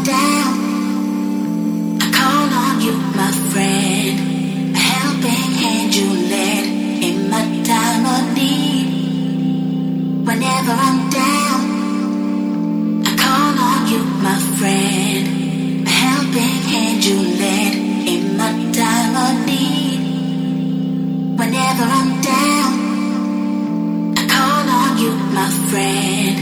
down, I call on you, my friend. A helping hand you lend in my time of need. Whenever I'm down, I call on you, my friend. A helping hand you lend in my time of need. Whenever I'm down, I call on you, my friend.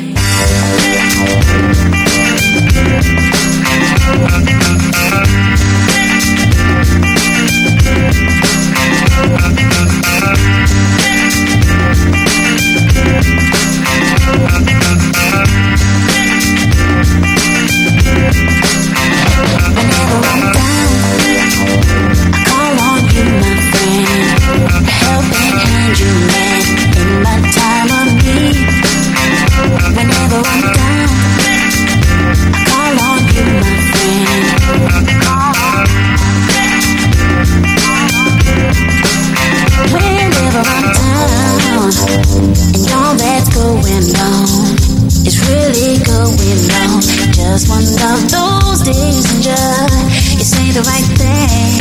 Just one of those days and just you say the right thing.